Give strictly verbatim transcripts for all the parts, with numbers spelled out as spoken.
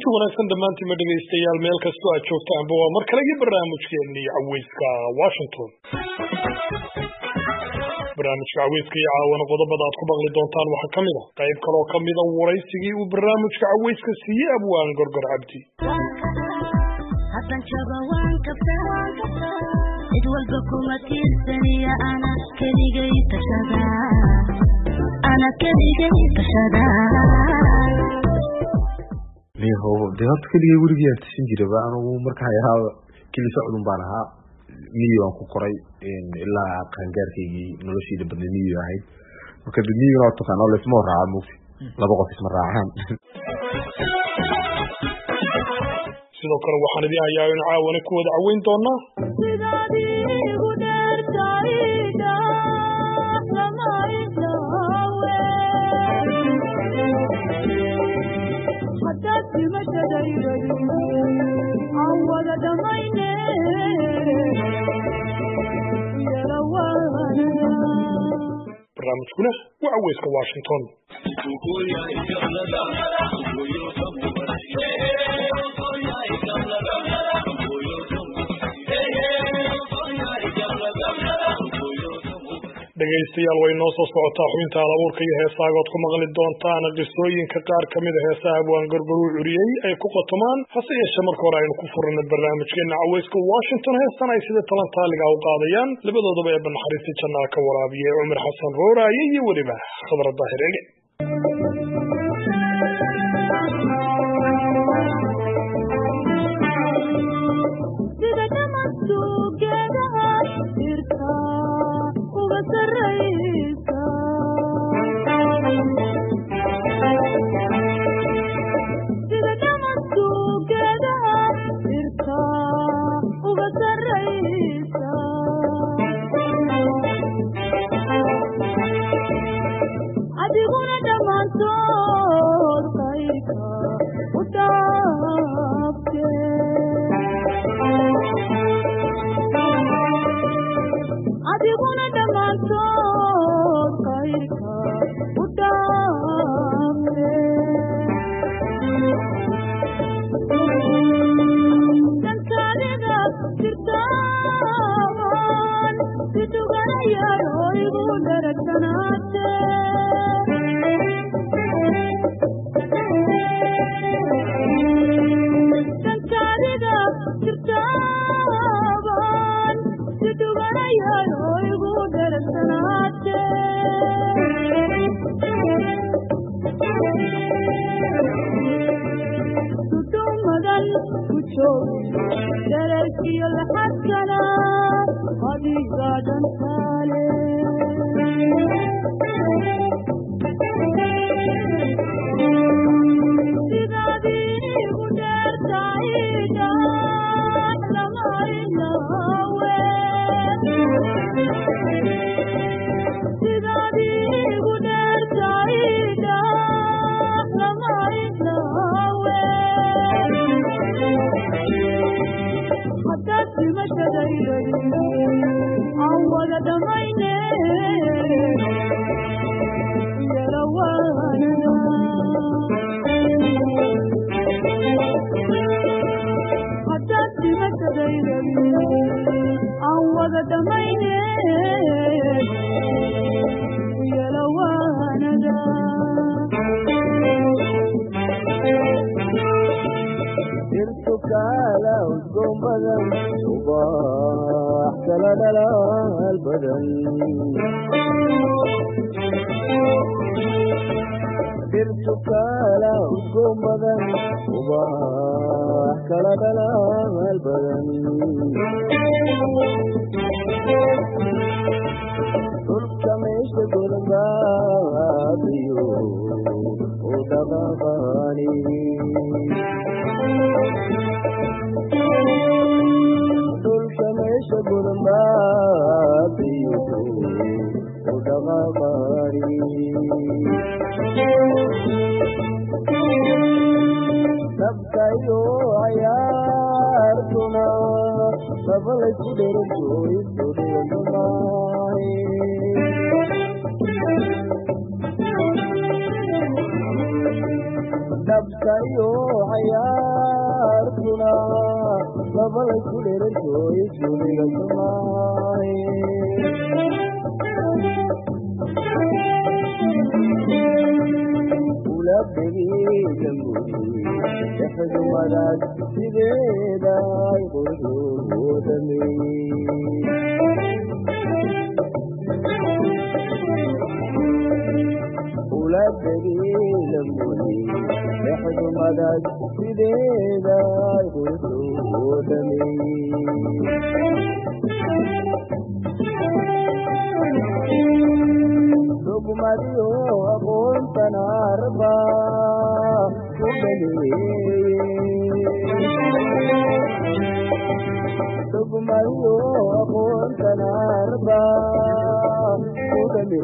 kulanti wanaagsan dhammaantiin ma dhegaystayaal meel kastoo aad joogtaanba waa mar kale iyo barnaamijkeennii caweyska Washington. barnaamijka caweyska iyo caawana qodobada aad ku maqli doontaan waxaa ka mid ah qayb kaloo ka mid ah waraysigii uu barnaamijka caweyska siiyey Abwaan Gorgor Cabdi. cid walba kuma tiirsaniya ana keligay tashada ana keligay tashada leeyahay de hadda kaliya wuriga tishin jiray baan uu markaa yahay kili socodun baan ahaa miyi waan ku koray in ilaa qaangaarkaygii noloshayda badnimiyay ahayd marka miyi waa taqaan oo leesmo raaca mugti laba qof isma raacaan sidoo kale waxaan idin hayaa in caawana ku wada caweyn doonaa barnaamijkuna waa caweyska Washington. dhegaystayaal way noo soo socotaa xubinta halabuurka iyo heesaagood ku maqli doontaan qisooyinka qaar ka mid ah heesaha Abwaan Gorgor uu curiyey ay ku qotomaan hase yeeshee marka hore aynu ku furno barnaamijkeena caweyska Washington heestan ay sida talantaaliga u qaadayaan labadoodaba ee naxariista jannada ka waraabiye Umar Xasan Rooraaye iyo weliba Khabar Daahirege. kayo hayartuna babala kulere joy juliga samay ula begi jamuri ehdu madad sideda qurdu bodami ula begi jamuri ehdu madad sideda qurdu bodami Mario apontan arba kubeli Tug Mario apontan arba kubeli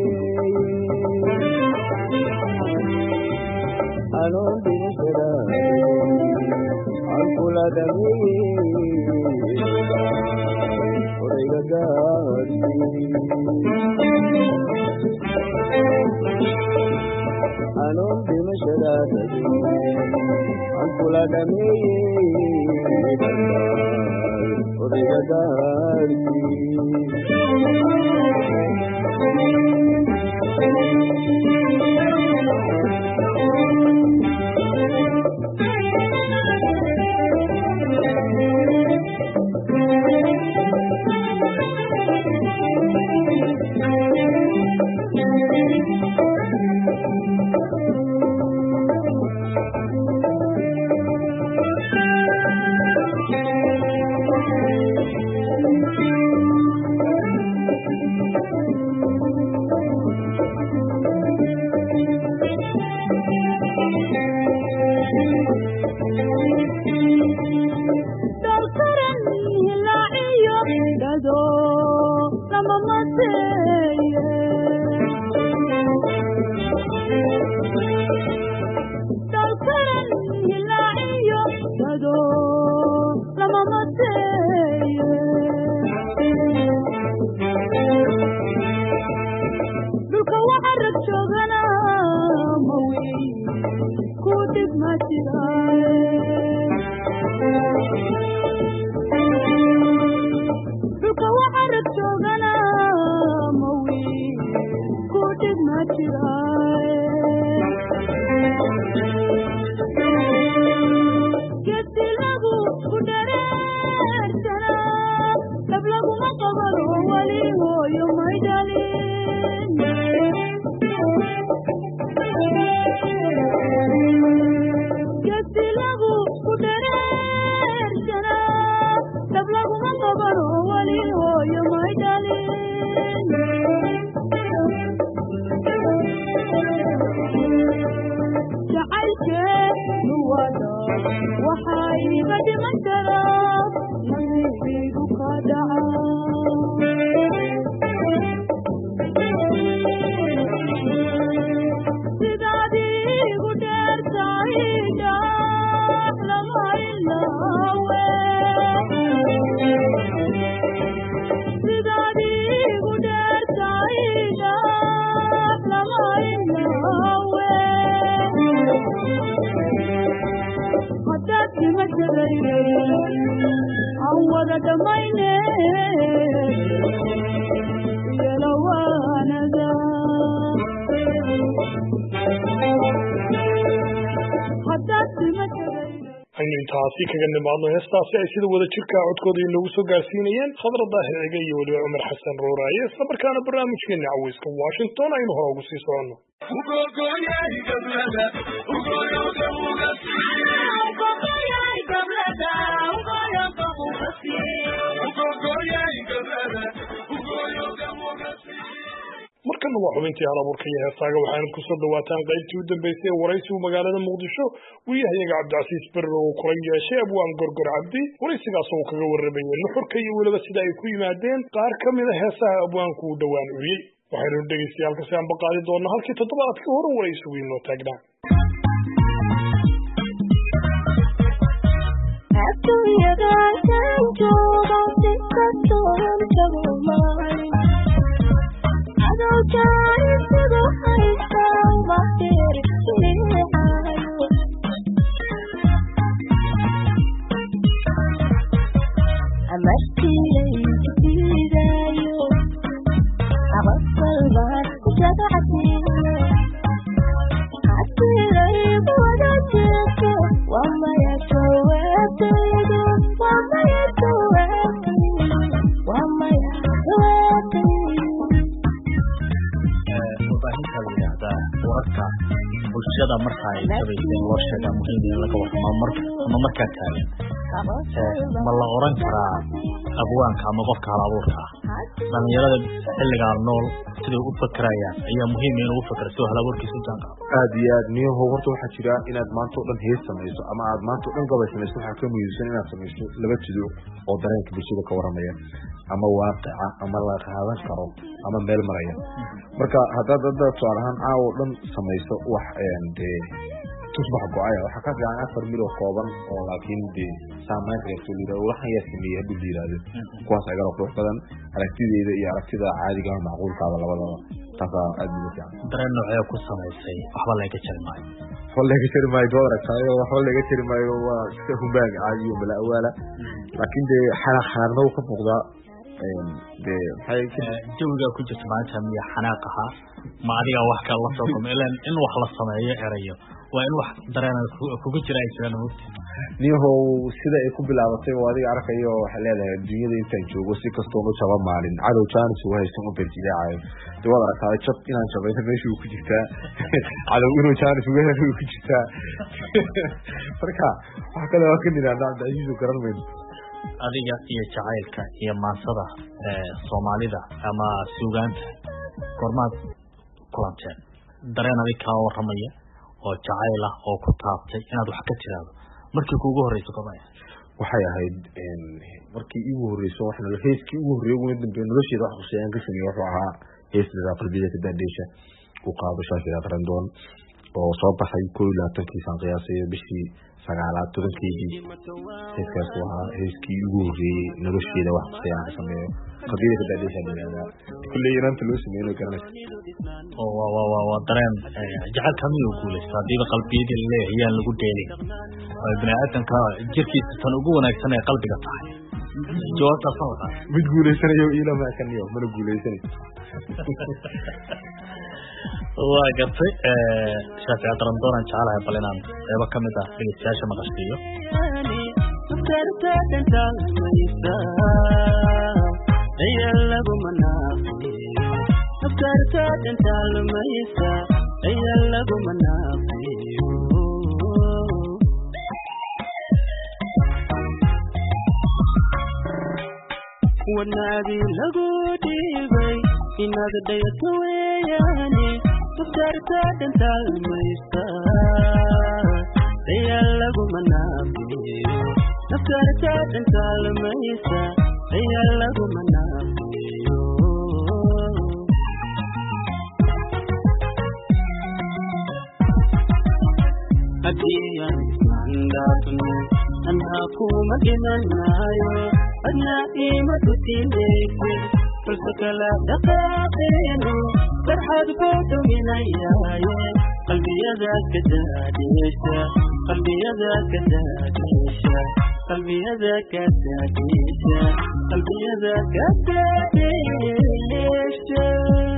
Anon dinshara ankula dami Oregagari Anon dimashara dadi ankula dami Oregagari intaasi kaga nimaadno heestaasi ay sida wada jirka codkooda inagu soo gaarsiinayeen khadra daahir ega iyo weliba cumar xasan ruuraaye isla markaana barnaamijkeena caweyska washington aynu hore ugu sii soconno markana waa xubintii halabuurka iyo heesaaga waxaanad ku soo dhawaataan qaybtii u dambeysay ee waraysigu magaalada muqdisho wariyahayaga cabdicasiis berro uu kula yeeshay abwaan gorgor cabdi waraysigaas oo kaga warramayay nuxurka iyo weliba sida ay ku yimaadeen qaar ka mid a heesaha abwaanku uu dhowaan curiyey waxaynu dhegeystayaal kasi aanba qaadi doonaa halkii toddobaadkii hore waraysigu inoo taagnaa Adoo jaalisidu haysaa waqtiga bulshada marka ay sabaysay loo sheegaa muhiim in laga waramo marka ama markaa taagan ma la oran karaa abwaanka ama qofka hal abuurka ah dhalinyarada xilligan nool sidii u fakarayaan ayaa muhiim in uu fakaro soo hal abuurkiisa jaanka aad iyo aad niyo horta waxaa jira inaad maanta oo dhan hees samayso ama aad maanta oo dhan gabay samayso waxaa ka muhiimsan inaad samayso laba jido oo dareenka bulshada ka waramaya ama waaqica ama la qaadan karo ama meel maraya marka haddaad hadda tusaale ahaan caawa oo dhan samayso wax dee tusbax go-aya waxaa ka fiican afar mil oo kooban oo laakiin dee saamayn reebto la yidhahdo waxan yaa sameeyey haddii la yidhahdo kuwaas agara qurux badan aragtideeda iyo aragtida caadiga ama macquulkaada labadaba taasaa aad ugu fiican dareen noocee ku samaysay waxba laga jari maayo waxba laga jari maayo dood aragtaayo waxba laga jari maayo waa sida humbaag caadi iyo mala awaala laakiin dee xanaaq xanaaqnadu ka muuqdaa dee maxay jawigaa ku jirta maanta miya xanaaq ahaa ma adiga wax kale la soo kulma ilaan in wax la sameeyo erayo waa in wax dareen kugu jira ay jiraan mugti niyahow sida ay ku bilaabatay oo adiga arkayo waxay leedahay dunyada intaan joogo si kastoo ma jaba maalin cadow jaanis u haysan u berjilaacayo dee waad aragtaa jab inaan jabayna meeshuu ku jirtaa cadow inuu jaanis uga helo ku jirtaa marka wax kale waa ka nidhaahda cabdicasiisu garan mayno adiga iyo jacaylka iyo maansada soomaalida ama suugaanta gormaad kulanteen dareen adig kaa waramaya oo jacayl ah oo ku taabtay inaad wax ka tiraahdo markii kuugu horeyso gobaya waxay ahayd markii iigu horeyso waxna heeskii ugu horreeyay ugu dambeeyay nolosheeda wax qosayaan ka sameeyay wuxuu ahaa heestada qalbiga ka daadheesha u qaado shaashada qarandoon oo soo baxay koob iyo labaatankii saan qiyaasay bishii sagaalaad tobankeedii heeskaas waa heeskii ugu horreeyay nolosheeda wax qosayaan ka sameeyo qalbiga ka daadheesha dhinaada kulley inanta loo sameeyo garanaysa oo waa waa waa waa dareen jacaylka miyuu guulaysta hadiiba qalbiyadii laleeyahay yaan lagu dheelin oo biniaadanka jirkiisa tan ugu wanaagsan ee qalbiga tahay jawaabtaas ma wadaa mid guulaysanayo ilama kaniyo mana guulaysanayo waa gartay shaafici qarandoon jecelahay bal inaan qeybo ka mid ah dhegeystayaasha maqashiiyo ونادي لقودي بي إنك ديت وياني فكرت أنت الميستان هي لقو منافي فكرت أنت الميستان هي لقو منافي أكيد عندنا أنا كوما جنايو أنا إيمة تيلك فالسكلا دقاقينو فرحات فوتو من أيايا قلبي ذاك داديشا قلبي ذاك داديشا قلبي ذاك داديشا قلبي ذاك داديشا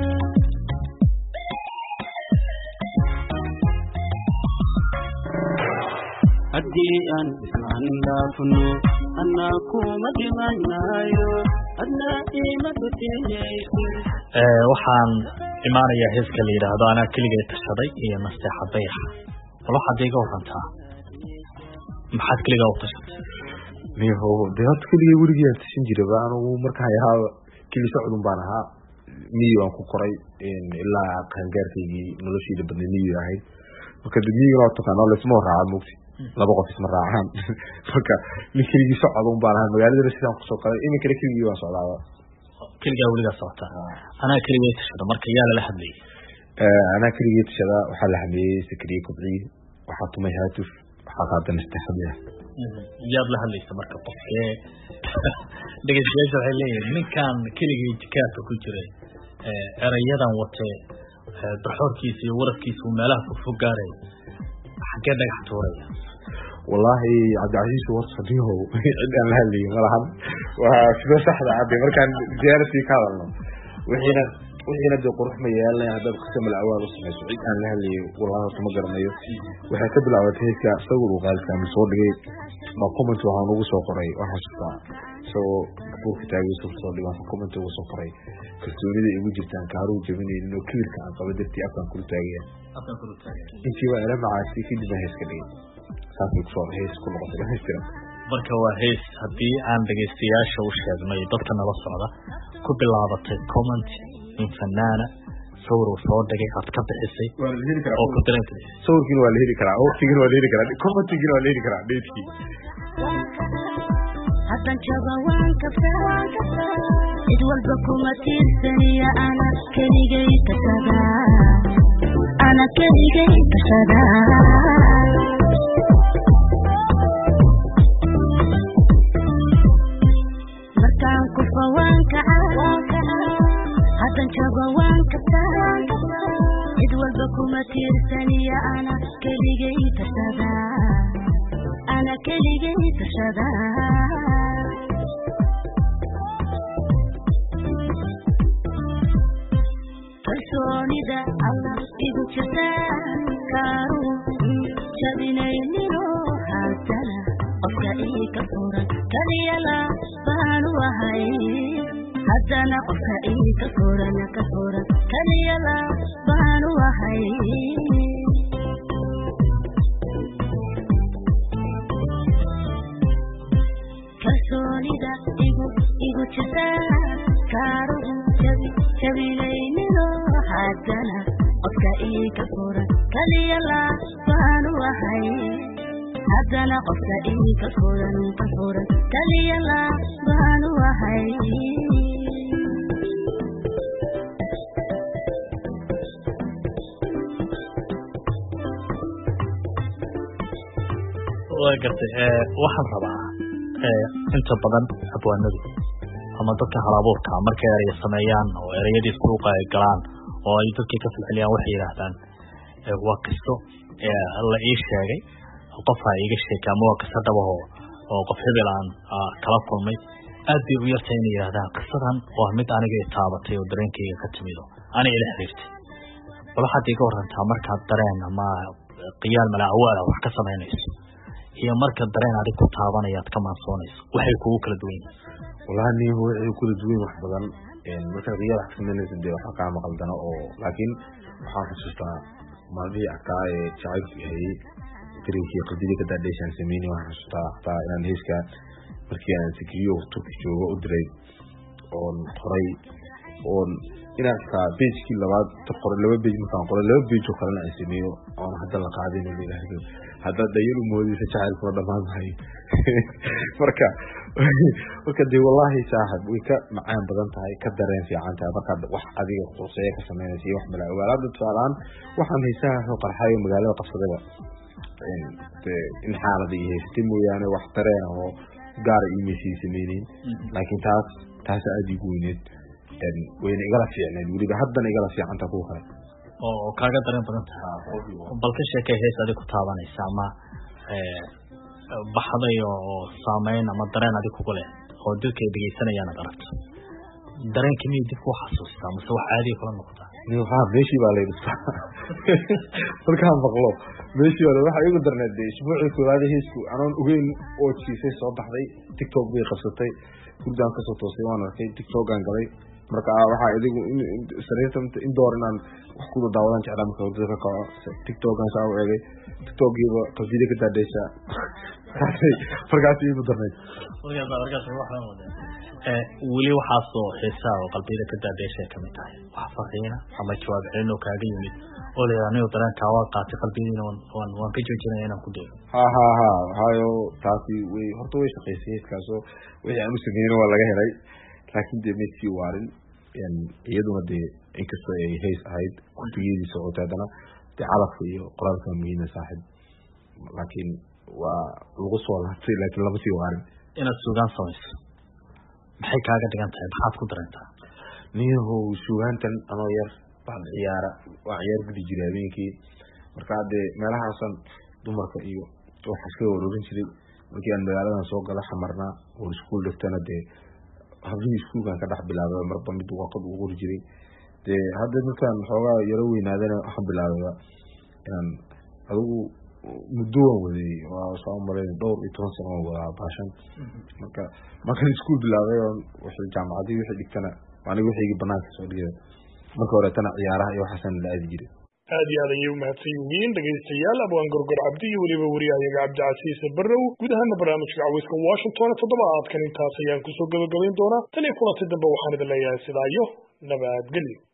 أدي أن عن دافنو أنا كوما جمعنايو أنا إيمة تيجيك waxaan imaanayaa heeska la yidhaahdo anaa keligay tashaday iyo nasteexa dayax bal waxaad iga warantaa maxaad keligaa u tashatay niho dee horta keligay weligii aan tashan jiraba anugu markaan ahaa keli socdun baan ahaa miyi aan ku koray ilaa qaangaarkaygii noloshayda badnay miyi ahayd marka de miyigana waa taqaanaa laisma raaca mugti laba qof isma raacaan marka nin keligii socdun baan ahaa magaaladana sidaan kusoo qalay iminkana keligii waan socdaaba keligaa weligaa socota anaa keligay tashada marka yaa lala hadlayay anaa keligay tashada waxaa la hameeyey sakriye kobciye waxaa tumay haatuf waxaa qaadan istaxabiya yaad la hadlaysa marka qofkee dhegeystayaasha waxay leeyihin ninkan keligii jikaarka ku jiray erayadan watee barxoorkiisa iyo warafkiisa uu meelaha fogfog gaaray xaggee dhagax tuuraya wallahi cabdicasiis warsadiho cid aan la hadlayin malahan waa sida saxda ah markaan diyaartii ka hadalno wixiina wixiina de qurux ma yeelanay haddaad qismal awaal u samayso cid aan la hadlayin wallahi tuma garanayo waxay ka bilaabatay heeska sawir uu qaalka ama soo dhigay ma comment waxaan ugu soo qoray waxa shaqaa so buurka taagayso soo dhigaan comment ugu soo qoray kalsoonida igu jirtaan kaaru jabinaynin oo kibirka aan qaba dartii afkan ku taagaya afkan ku taagaya intii waa ila macaasi kidib hees ka dhigay saasay ku soo hees ku noqotay heestan marka waa hees haddii aan dhageystayaasha u sheegnay dadka nala socda ku bilaabatay comment in fanaana sawir soo dhigay aad ka bixisay oo ku dareentay sawirkiina waa la heli karaa waqtigiina waa la heli karaa commentigiina waa la heli karaa dheedkii hadan jaba waan kabtaa cid walba kuma tiirsaniya ana keligay tasada ana keligay tasada markaan ku fawaan kaca hadan jaba waan kabtaa cid walba kuma tiirsaniya ana keligay tasada ana keligay tasada kalsoonida alla igu jirta kaaru jabinaynino haddana qofka ii ka furan kaliyala baanu ahay haddana qofka ii ka furan ka furan kaliyala baanu ahay kalsoonida igu igu jirta kaaru jabi jabinaynino haddana qofka ii ka furan kaliyala baanu ahay haddana qofka ii ka furan ka furan kaliyala baanu ahay waa gartay waxaan rabaa inta badan abwaanadu ama dadka halabuurka markay erey sameeyaan oo ereyadii suuqa ay galaan oo ay dadkii ka filciliyaan waxay yiraahdaan waa qiso la ii sheegay qof ay iga sheekay ama waa qiso dhabaho oo qof hebel aan kala kulmay aad bay u yartay inay yiraahdaan qisadan waa mid aniga i taabatay oo dareenkayga ka timido aniga ila xiriirtay wala hadii ka warantaa markaad dareen ama qiyaal mala awaala wax ka sameynayso iyo marka dareen aad ku taabanayaad ka maansoonayso waxay kugu kala duwan yihiin والله إني هو يكون دوين واحد بدن يعني مثلا غير أحسن من الناس اللي وحكى ما قلدنا أو لكن حاسس إنه ما دي أكاي شايف هي تريكي قديدي كده ليش نسميني وحاسس إنه تا إن هيس كان مركي أنا سكيو توكيو وأدري أون خري أون إن أكا بيج كل بعض تقول لو بيج مثلا قول لو بيج وخلنا نسميه أون هذا اللي قاعدين اللي هذا هذا داير مودي سشاعر فرد ما هاي مركا وكدي والله ساحب ويك معان بدن tahay ka dareen fiican tahay marka wax adiga qorsheey ka sameeyay wax mala walaad tusaalaan waxaan haysaa soo qarxay magaalada qafsadada in xaaladii haystay mooyaane wax dareen oo gaar iimisi sameeyeen laakiin taas taas aad igu weyneed in weyn igala fiicnay waliba haddan igala fiican tahay ku kale oo kaaga dareen badan tahay balka sheekay hees adiga ku taabanaysa ama ee baxday oo saameyn ama dareen adiga ku leh oo dadka ay dhageysanayaan aragto dareenkii mid dib ku xasuustaa mise wax caadi kala noqda niyo ha meeshii baa leeyahay markaan maqlo meeshii wala waxa igu darneed isbuucii koowaad heesku aanan ogeyn oo jiisay soo baxday TikTok bay qabsatay gudaan ka soo toosay waan arkay TikTok aan galay marka waxa idigu sariirta in dooranaan wax ku daawadan jeclaa marka wadada ka kaco TikTok aan soo eegay TikTok iyo qasida ka daadaysa fargaasi igu darneed wargaas wargaas waxaan wadaa ee wali waxa soo xiisaa oo qalbiga ka daadaysa kamid tahay wax fariina ama jawaab celin oo kaaga yimid oo leeyahay dareen ka waa qaatay qalbiga waan waan ka joojinay inaan ku deeyo ha ha ha hayo taasi way horta way shaqeysay kaaso wixii aan u sameeyay waa laga helay laakiin de meesha waarin in iyaduna de inkastoo ay hees ahayd kuntigeedii socotadana de calafka iyo qoraalka muhiim saaxib laakiin waa lagu soo laabtay laakiin lama sii waarin inaad suugaan samayso maxay kaaga dhigan tahay maxaad ku dareentaa niyahow suugaantan anoo yar baan ciyaara waa ciyaar gudi jiray habeenkii markaa dee meelahaasan dumarka iyo waxaa iska wareerin jiray markii aan magaaladan soo gala xamarnaa oo iskuul dhigtana dee habdii iskuulkan ka dhex bilaabay marba mid waqad ugu qori jiray dee hadda markaan xoogaa yaro weynaadana waxaan bilaabay inaan adigu muddo waan waday waa soo maray dhowr iyo toban sano waa baashan marka markaan iskuul bilaabay wixii jaamacadii wixii dhigtana aniga wixii banaanka soo dhigay marka hore tan ciyaaraha iyo waxaan la aadi jiray aad iyo aad ayay u mahadsan yihiin dhegaystayaal abwaan gorgor cabdi iyo weliba wariyahayaga cabdicasiis barrow guud ahaana barnaamijka caweyska washington toddobaadkan intaas ayaan kusoo gabagabayn doonaa tan iyo kulanti dambe waxaan idin leeyahay sidaa iyo nabadgelyo